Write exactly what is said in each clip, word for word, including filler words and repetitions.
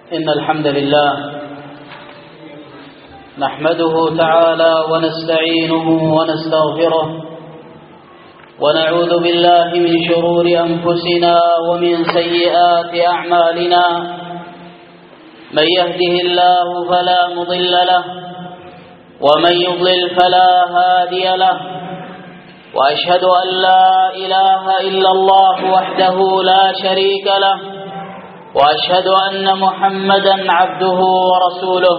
إن الحمد لله نحمده تعالى ونستعينه ونستغفره ونعوذ بالله من شرور أنفسنا ومن سيئات أعمالنا. من يهده الله فلا مضل له ومن يضلل فلا هادي له، وأشهد أن لا إله إلا الله وحده لا شريك له، وأشهد أن محمدا عبده ورسوله.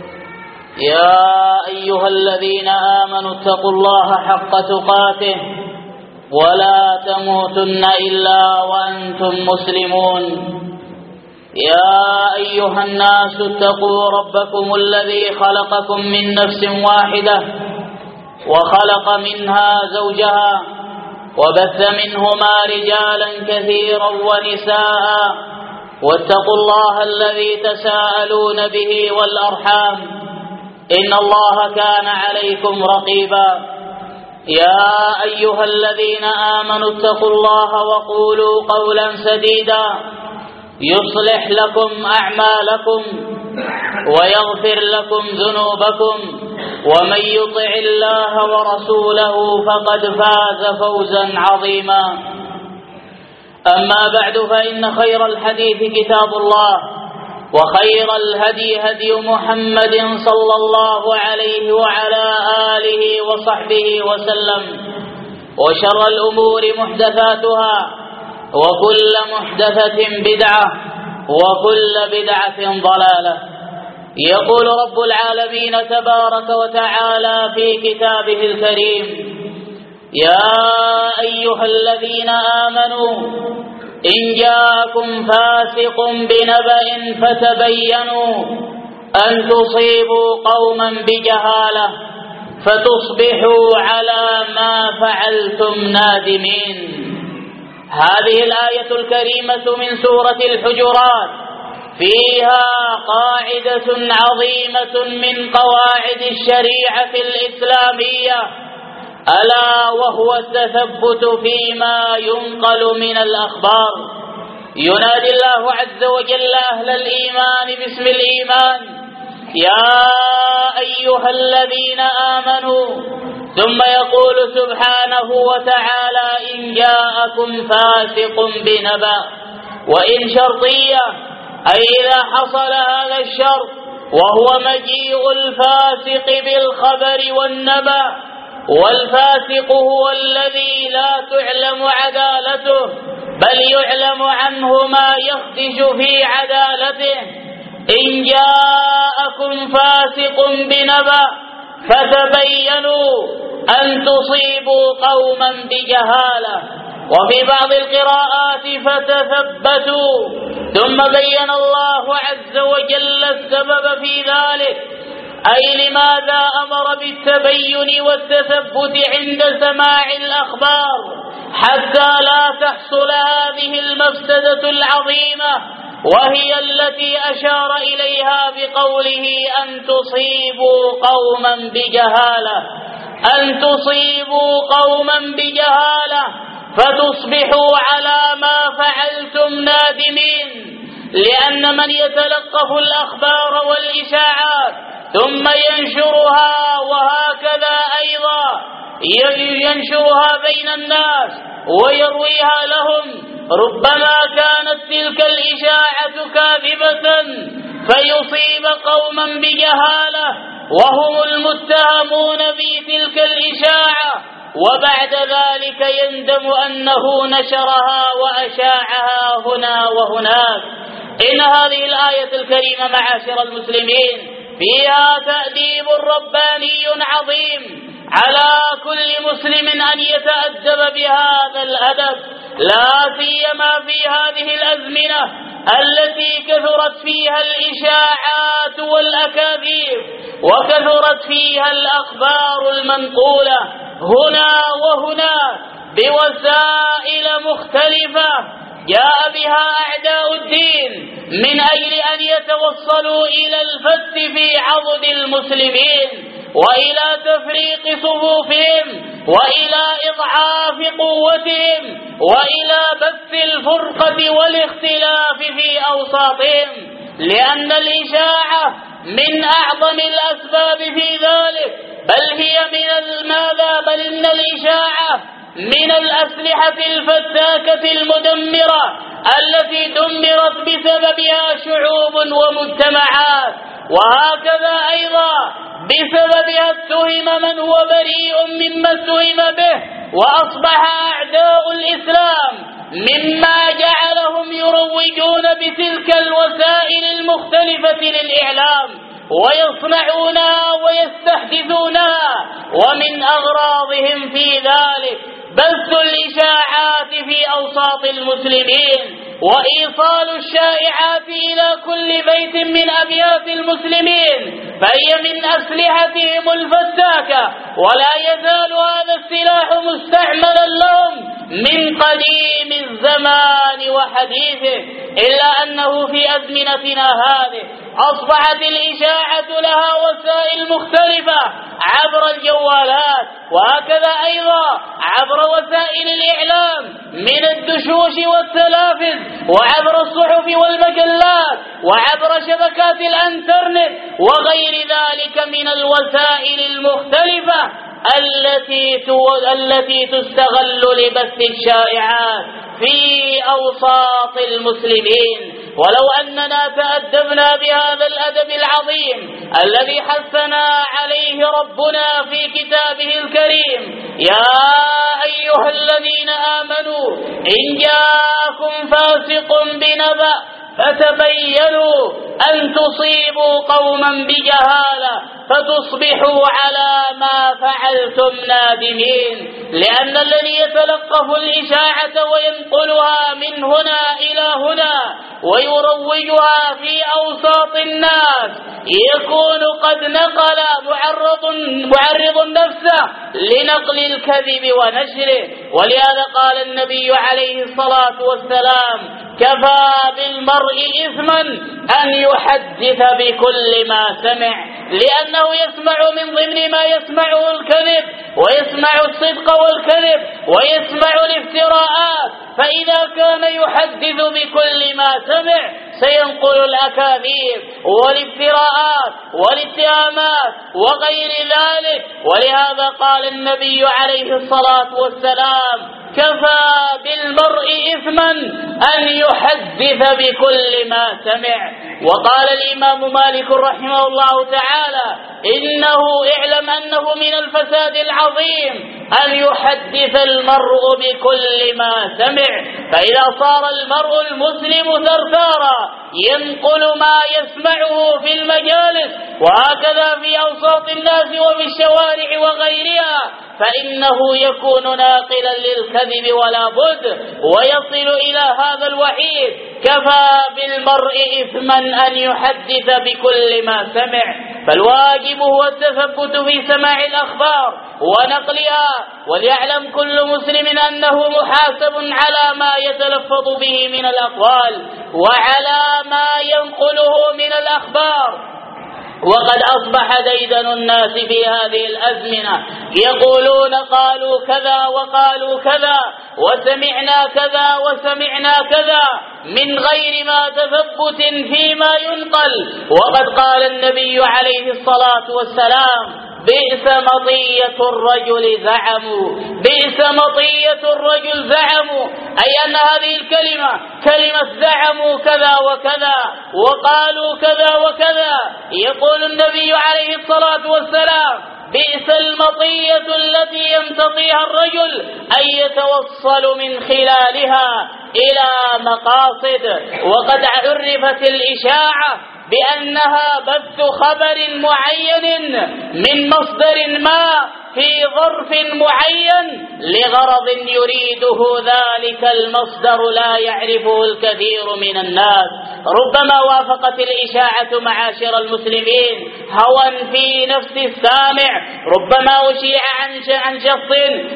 يا أيها الذين آمنوا اتقوا الله حق تقاته ولا تموتن إلا وأنتم مسلمون. يا أيها الناس اتقوا ربكم الذي خلقكم من نفس واحدة وخلق منها زوجها وبث منهما رجالا كثيرا ونساء، واتقوا الله الذي تساءلون به والأرحام إن الله كان عليكم رقيبا. يا أيها الذين آمنوا اتقوا الله وقولوا قولا سديدا يصلح لكم أعمالكم ويغفر لكم ذنوبكم، ومن يطع الله ورسوله فقد فاز فوزا عظيما. أما بعد، فإن خير الحديث كتاب الله، وخير الهدي هدي محمد صلى الله عليه وعلى آله وصحبه وسلم، وشر الأمور محدثاتها، وكل محدثة بدعة، وكل بدعة ضلالة. يقول رب العالمين تبارك وتعالى في كتابه الكريم: يا أيها الذين آمنوا إن جاءكم فاسق بنبأ فتبينوا أن تصيبوا قوما بجهالة فتصبحوا على ما فعلتم نادمين. هذه الآية الكريمة من سورة الحجرات فيها قاعدة عظيمة من قواعد الشريعة الإسلامية، ألا وهو التثبت فيما ينقل من الأخبار. ينادي الله عز وجل أهل الإيمان باسم الإيمان: يا أيها الذين آمنوا، ثم يقول سبحانه وتعالى: إن جاءكم فاسق بنبأ. وإن شرطية، أي إذا حصل هذا الشرط وهو مجيء الفاسق بالخبر والنبأ، والفاسق هو الذي لا تعلم عدالته بل يعلم عنه ما يخدش في عدالته. إن جاءكم فاسق بنبأ فتبينوا أن تصيبوا قوما بجهالة، وفي بعض القراءات فتثبتوا. ثم بين الله عز وجل السبب في ذلك، أي لماذا أمر بالتبين والتثبت عند سماع الأخبار حتى لا تحصل هذه المفسدة العظيمة، وهي التي أشار إليها بقوله: أن تصيبوا قوما بجهالة، أن تصيبوا قوما بجهالة فتصبحوا على ما فعلتم نادمين. لأن من يتلقف الأخبار والإشاعات ثم ينشرها، وهكذا أيضا ينشرها بين الناس ويرويها لهم، ربما كانت تلك الإشاعة كاذبة فيصيب قوما بجهالة وهم المتهمون بتلك الإشاعة، وبعد ذلك يندم أنه نشرها وأشاعها هنا وهناك. إن هذه الآية الكريمة معاشر المسلمين فيها تأديب رباني عظيم على كل مسلم أن يتأدب بهذا الأدب، لا سيما في هذه الأزمنة التي كثرت فيها الإشاعات والأكاذيب، وكثرت فيها الأخبار المنقولة هنا وهنا بوسائل مختلفة جاء بها أعداء الدين من أجل أن يتوصلوا إلى الفت في عضد المسلمين، وإلى تفريق صفوفهم، وإلى إضعاف قوتهم، وإلى بث الفرقة والاختلاف في أوساطهم. لأن الإشاعة من أعظم الأسباب في ذلك، بل هي من ماذا بل إن الإشاعة من الأسلحة الفتاكة المدمرة التي دمرت بسببها شعوب ومجتمعات، وهكذا أيضا بسببها اتهم من هو بريء مما اتهم به، وأصبح أعداء الإسلام مما جعلهم يروجون بتلك الوسائل المختلفة للإعلام ويصنعونها ويستحدثونها، ومن أغراضهم في ذلك بث الإشاعات في أوساط المسلمين وإيصال الشائعات إلى كل بيت من أبيات المسلمين، فهي من أسلحتهم الفتاكة، ولا يزال هذا السلاح مستعملا لهم من قديم الزمان وحديثه، إلا أنه في أزمنتنا هذه أصبحت الإشاعة لها وسائل مختلفة عبر الجوالات، وهكذا أيضا عبر وسائل الإعلام من الدشوش والتلافز، وعبر الصحف والمجلات، وعبر شبكات الانترنت وغير ذلك من الوسائل المختلفة التي التي تستغل لبث الشائعات في أوساط المسلمين. ولو أننا تأدبنا بهذا الأدب العظيم الذي حثنا عليه ربنا في كتابه الكريم: يا أيها الذين آمنوا إن جاءكم فاسق بنبأ فتبينوا أن تصيبوا قوما بجهالة فتصبحوا على ما فعلتم نادمين. لأن الذي يتلقف الإشاعة وينقلها من هنا إلى هنا ويروجها في أوساط الناس يكون قد نقل معرض معرض نفسه لنقل الكذب ونشره. ولهذا قال النبي عليه الصلاة والسلام: كفى بالمرء إثما أن يحدث بكل ما سمع، لأنه يسمع من ضمن ما يسمعه الكذب، ويسمع الصدق والكذب، ويسمع الافتراءات، فإذا كان يحدث بكل ما سمع سينقل الأكاذيب والافتراءات والاتهامات وغير ذلك. ولهذا قال النبي عليه الصلاة والسلام: كفى بالمرء إثما أن يحدث بكل ما سمع. وقال الإمام مالك رحمه الله تعالى: إنه اعلم أنه من الفساد العظيم أن يحدث المرء بكل ما سمع، فإذا صار المرء المسلم ثرثارا ينقل ما يسمعه في المجالس وهكذا في أوساط الناس وفي الشوارع وغيرها، فإنه يكون ناقلا للكذب ولا بد، ويصل إلى هذا الوعيد: كفى بالمرء إثما أن يحدث بكل ما سمع. فالواجب هو التثبت في سماع الأخبار ونقلها، وليعلم كل مسلم أنه محاسب على ما يتلفظ به من الأقوال وعلى ما ينقله من الأخبار. وقد أصبح ديدن الناس في هذه الأزمنة يقولون قالوا كذا وقالوا كذا وسمعنا كذا وسمعنا كذا من غير ما تثبت فيما ينقل. وقد قال النبي عليه الصلاة والسلام: بئس مطية الرجل زعموا، بئس مطية الرجل زعموا، أي أن هذه الكلمة كلمة زعموا كذا وكذا وقالوا كذا وكذا. يقول النبي عليه الصلاة والسلام: بئس المطية التي يمتطيها الرجل أن يتوصل من خلالها إلى مقاصد. وقد عرفت الإشاعة بأنها بث خبر معين من مصدر ما في ظرف معين لغرض يريده ذلك المصدر لا يعرفه الكثير من الناس. ربما وافقت الإشاعة معاشر المسلمين هوى في نفس السامع، ربما أشيع عن شخص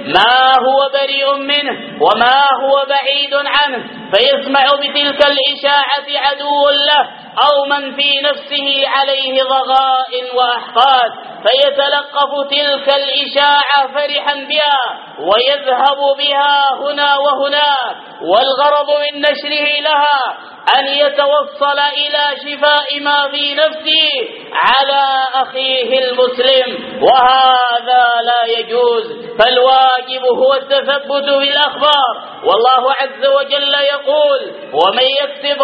ما هو بريء منه وما هو بعيد عنه، فيسمع بتلك الإشاعة عدو له أو من في نفسه عليه ضغائن وأحقاد، فيتلقف تلك الإشاعة فرحا بها ويذهب بها هنا وهناك، والغرض من نشره لها أن يتوصل إلى شفاء ما في نفسه على أخيه المسلم، وهذا لا يجوز. فالواجب هو التثبت بالأخبار، والله عز وجل يقول: ومن يكسب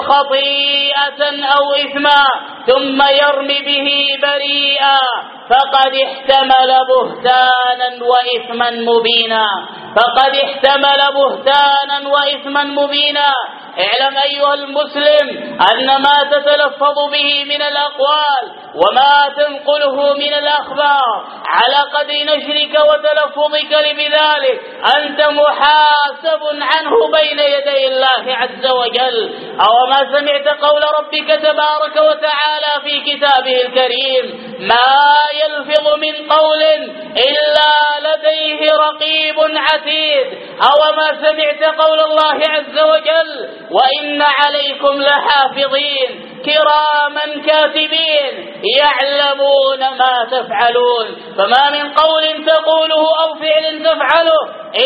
خطيئة أو إثما ثم يرمي به بريئا فقد احتمل بهتانا وإثما مبينا فقد احتمل بهتانا وإثما مبينا. اعلم أيها المسلم أن ما تتلفظ به من الأقوال وما تنقله من الأخبار على قدر نشرك وتلفظك بذلك أنت محاسب عنه بين يدي الله عز وجل. أو ما سمعت قول ربك تبارك وتعالى في كتابه الكريم: ما يلفظ من قول إلا لديه رقيب عتيد. أو ما سمعت قول الله عز وجل: وإن عليكم لحافظين كراما كاتبين يعلمون ما تفعلون. فما من قول تقوله أو فعل تفعله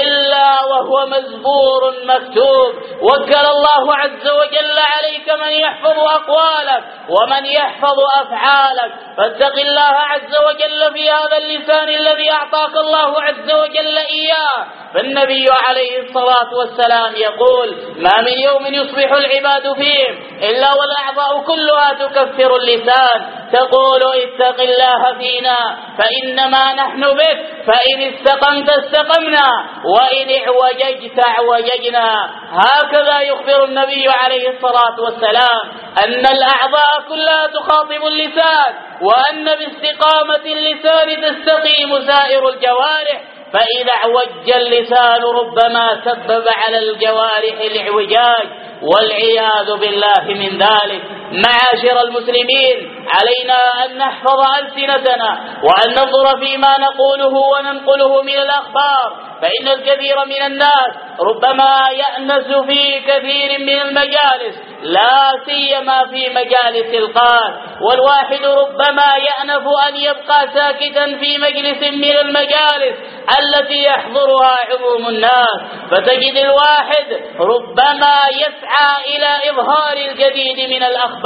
إلا وهو مزبور مكتوب. وكل الله عز وجل عليك من يحفظ أقوالك ومن يحفظ أفعالك، فاتق الله عز وجل في هذا اللسان الذي أعطاك الله عز وجل إياه. فالنبي عليه الصلاة والسلام يقول: ما من يوم يصبح العباد فيه إلا والأعضاء كلها تكفر اللسان تقول: اتق الله فينا فإنما نحن بك، فإن استقمت استقمنا وإن اعوججت اعوججنا. هكذا يخبر النبي عليه الصلاة والسلام أن الأعضاء كلها تخاطب اللسان، وأن باستقامة اللسان تستقيم سائر الجوارح. فإذا اعوج اللسان ربما سبب على الجوارح الاعوجاج، والعياذ بالله من ذلك. معاشر المسلمين، علينا أن نحفظ ألسنتنا وأن ننظر فيما نقوله وننقله من الأخبار، فإن الكثير من الناس ربما يأنس في كثير من المجالس، لا سيما في مجالس القاس، والواحد ربما يأنف أن يبقى ساكتا في مجلس من المجالس التي يحضرها عموم الناس، فتجد الواحد ربما يسعى إلى إظهار الجديد من الأخبار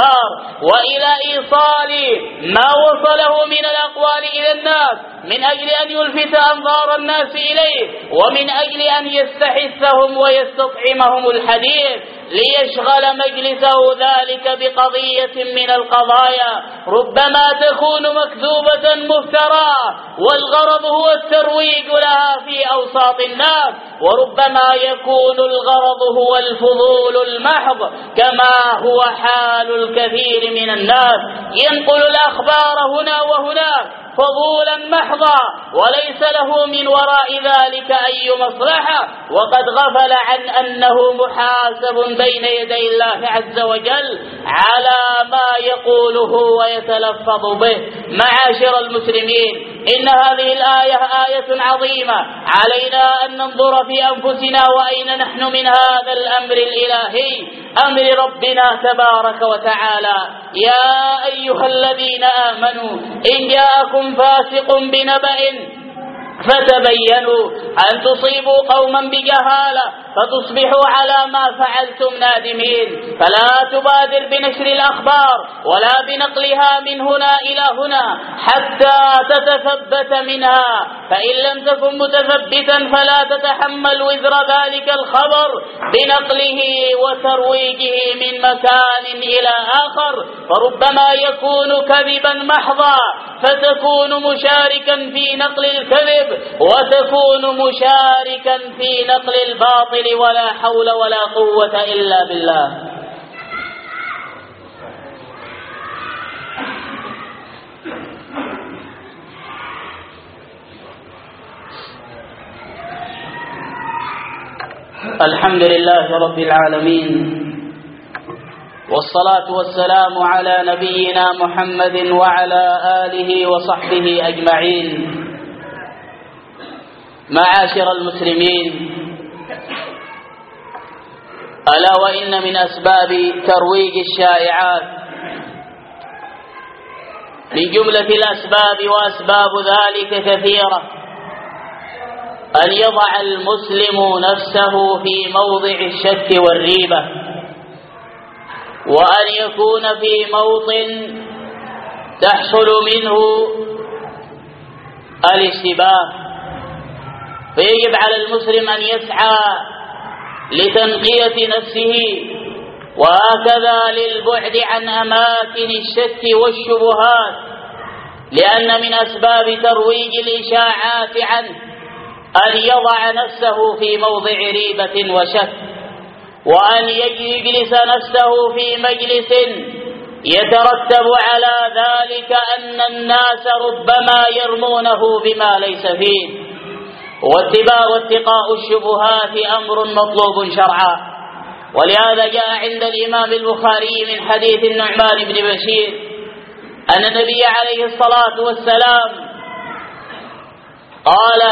وإلى إيصال ما وصله من الأقوال إلى الناس من أجل أن يلفت أنظار الناس إليه، ومن أجل أن يستحثهم ويستطعمهم الحديث ليشغل مجلسه ذلك بقضية من القضايا ربما تكون مكذوبة مفترى، والغرض هو الترويج لها في أوساط الناس، وربما يكون الغرض هو الفضول المحض كما هو حال الكثير من الناس، ينقل الأخبار هنا وهناك فضولا محضا وليس له من وراء ذلك أي مصلحة، وقد غفل عن أنه محاسب بين يدي الله عز وجل على ما يقوله ويتلفظ به. معاشر المسلمين، إن هذه الآية آية عظيمة، علينا أن ننظر في أنفسنا وأين نحن من هذا الأمر الإلهي، أمر ربنا تبارك وتعالى: يا أيها الذين آمنوا إن جاءكم فاسق بنبأ فتبينوا أن تصيبوا قوما بجهالة فتصبحوا على ما فعلتم نادمين. فلا تبادر بنشر الأخبار ولا بنقلها من هنا إلى هنا حتى تتثبت منها، فإن لم تكن متثبتا فلا تتحمل وزر ذلك الخبر بنقله وترويجه من مكان إلى آخر، فربما يكون كذبا محضا فتكون مشاركا في نقل الكذب وتكون مشاركا في نقل الباطل، ولا حول ولا قوة إلا بالله. الحمد لله رب العالمين، والصلاة والسلام على نبينا محمد وعلى آله وصحبه أجمعين. معاشر المسلمين، ألا وإن من أسباب ترويج الشائعات من جملة الأسباب وأسباب ذلك كثيرة، أن يضع المسلم نفسه في موضع الشك والريبة، وأن يكون في موطن تحصل منه الاشتباه، فيجب على المسلم أن يسعى لتنقية نفسه، وهكذا للبعد عن أماكن الشك والشبهات، لأن من أسباب ترويج الإشاعات عنه أن يضع نفسه في موضع ريبة وشك، وأن يجلس نفسه في مجلس يترتب على ذلك أن الناس ربما يرمونه بما ليس فيه. واتباع واتقاء الشبهات أمر مطلوب شرعا، ولهذا جاء عند الإمام البخاري من حديث النعمان بن بشير أن النبي عليه الصلاة والسلام قال: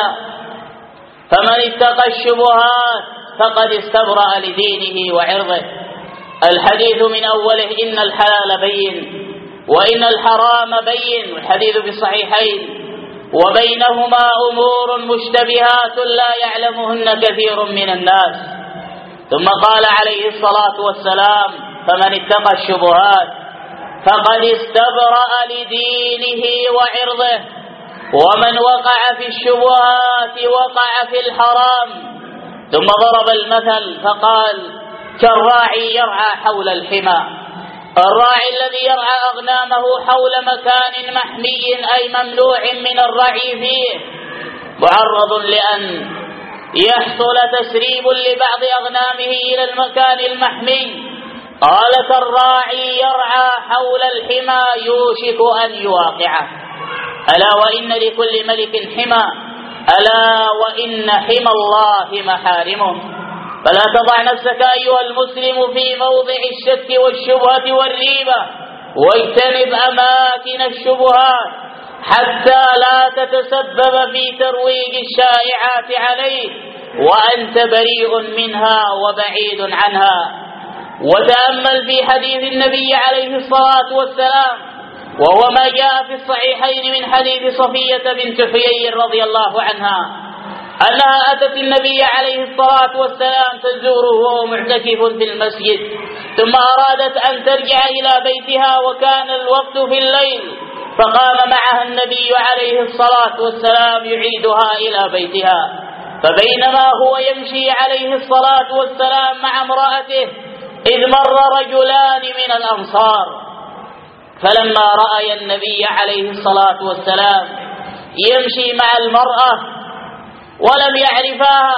فمن اتقى الشبهات فقد استبرأ لدينه وعرضه. الحديث من أوله إن الحلال بين وإن الحرام بين، والحديث في الصحيحين، وبينهما أمور مشتبهات لا يعلمهن كثير من الناس. ثم قال عليه الصلاة والسلام: فمن اتقى الشبهات فقد استبرأ لدينه وعرضه، ومن وقع في الشبهات وقع في الحرام. ثم ضرب المثل فقال: كالراعي يرعى حول الحمى. الراعي الذي يرعى أغنامه حول مكان محمي أي ممنوع من الرعي فيه، معرض لأن يحصل تسريب لبعض أغنامه إلى المكان المحمي. قال: كالراعي يرعى حول الحمى يوشك أن يواقعه. ألا وإن لكل ملك حمى، ألا وإن حمى الله محارمه. فلا تضع نفسك أيها المسلم في موضع الشك والشبهة والريبة، واجتنب أماكن الشبهات حتى لا تتسبب في ترويج الشائعات عليك وأنت بريء منها وبعيد عنها. وتأمل في حديث النبي عليه الصلاة والسلام، وهو ما جاء في الصحيحين من حديث صفية بنت حيي رضي الله عنها أنها أتت النبي عليه الصلاة والسلام تزوره وهو معتكف في المسجد، ثم أرادت أن ترجع إلى بيتها وكان الوقت في الليل، فقام معها النبي عليه الصلاة والسلام يعيدها إلى بيتها. فبينما هو يمشي عليه الصلاة والسلام مع امرأته إذ مر رجلان من الأنصار، فلما رأى النبي عليه الصلاة والسلام يمشي مع المرأة ولم يعرفها،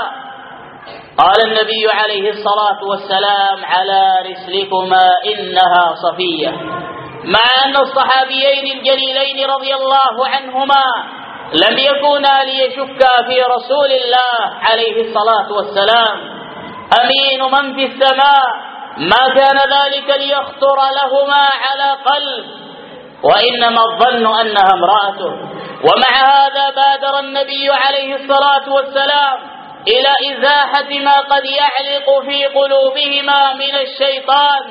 قال النبي عليه الصلاة والسلام: على رسلكما إنها صفية. مع أن الصحابيين الجليلين رضي الله عنهما لم يكونا ليشكا في رسول الله عليه الصلاة والسلام، أمين من في السماء، ما كان ذلك ليخطر لهما على قلب، وإنما الظن أنها امرأته. ومع هذا بادر النبي عليه الصلاة والسلام إلى إزاحة ما قد يعلق في قلوبهما من الشيطان،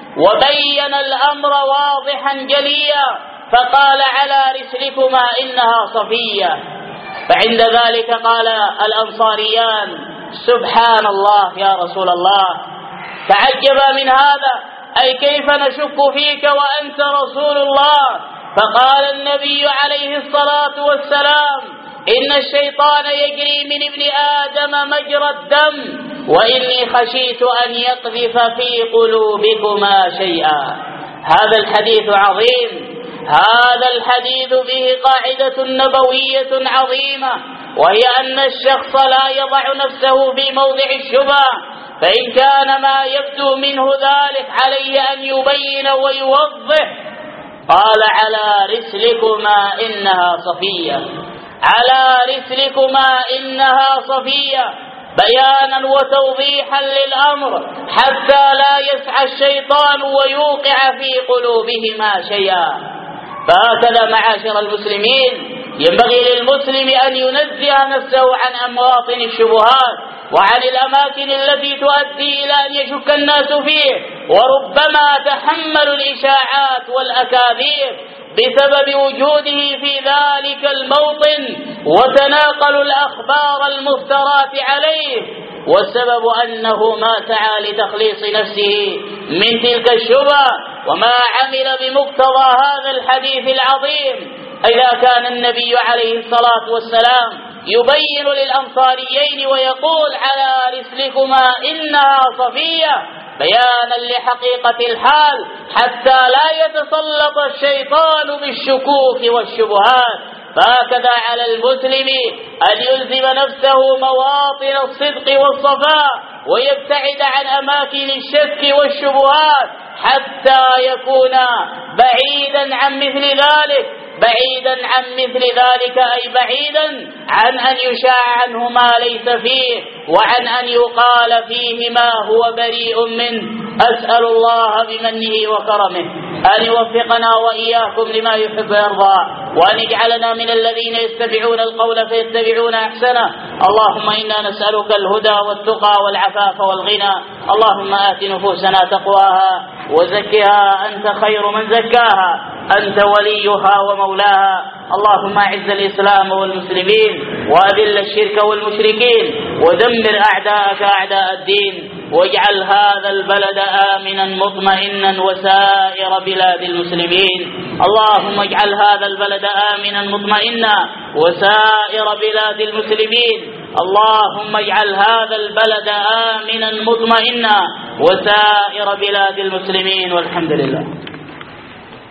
وبين الأمر واضحا جليا، فقال: على رسلكما إنها صفية. فعند ذلك قال الأنصاريان: سبحان الله يا رسول الله. تعجب من هذا، أي كيف نشك فيك وأنت رسول الله؟ فقال النبي عليه الصلاة والسلام: إن الشيطان يجري من ابن آدم مجرى الدم، وإني خشيت أن يقذف في قلوبكما شيئا. هذا الحديث عظيم، هذا الحديث فيه قاعدة نبوية عظيمة، وهي أن الشخص لا يضع نفسه في موضع الشبهة، فإن كان ما يبدو منه ذلك عليه أن يبين ويوضح. قال: على رسلكما إنها صفية، على رسلكما إنها صفية، بيانا وتوضيحا للأمر حتى لا يسعى الشيطان ويوقع في قلوبهما شيئا. فهكذا معاشر المسلمين ينبغي للمسلم أن ينزه نفسه عن مواطن الشبهات وعن الأماكن التي تؤدي إلى أن يشك الناس فيه، وربما تحملوا الإشاعات والأكاذيب بسبب وجوده في ذلك الموطن وتناقلوا الأخبار المفترات عليه، والسبب أنه ما سعى لتخليص نفسه من تلك الشبهة وما عمل بمقتضى هذا الحديث العظيم. إذا كان النبي عليه الصلاة والسلام يبين للأنصاريين ويقول على رسلكما إنها صفية بيانا لحقيقة الحال حتى لا يتسلط الشيطان بالشكوك والشبهات، فهكذا على المسلم أن يلزم نفسه مواطن الصدق والصفاء ويبتعد عن أماكن الشك والشبهات حتى يكون بعيدا عن مثل ذلك، بعيدا عن مثل ذلك أي بعيدا عن أن يشاع عنه ما ليس فيه وعن أن يقال فيه ما هو بريء منه. أسأل الله بمنه وكرمه أن يوفقنا وإياكم لما يحب ويرضى، وأن يجعلنا من الذين يتبعون القول فيتبعون أحسنه. اللهم إنا نسألك الهدى والتقى والعفاف والغنى. اللهم آت نفوسنا تقواها وزكها أنت خير من زكاها، أنت وليها ومولاها. اللهم أعز الإسلام والمسلمين وأذل الشرك والمشركين ودمر أعداءك أعداء الدين، واجعل هذا البلد آمنا مطمئنا وسائر بلاد المسلمين. اللهم اجعل هذا البلد آمنا مطمئنا وسائر بلاد المسلمين. اللهم اجعل هذا البلد آمنا مطمئنا وسائر بلاد المسلمين، والحمد لله.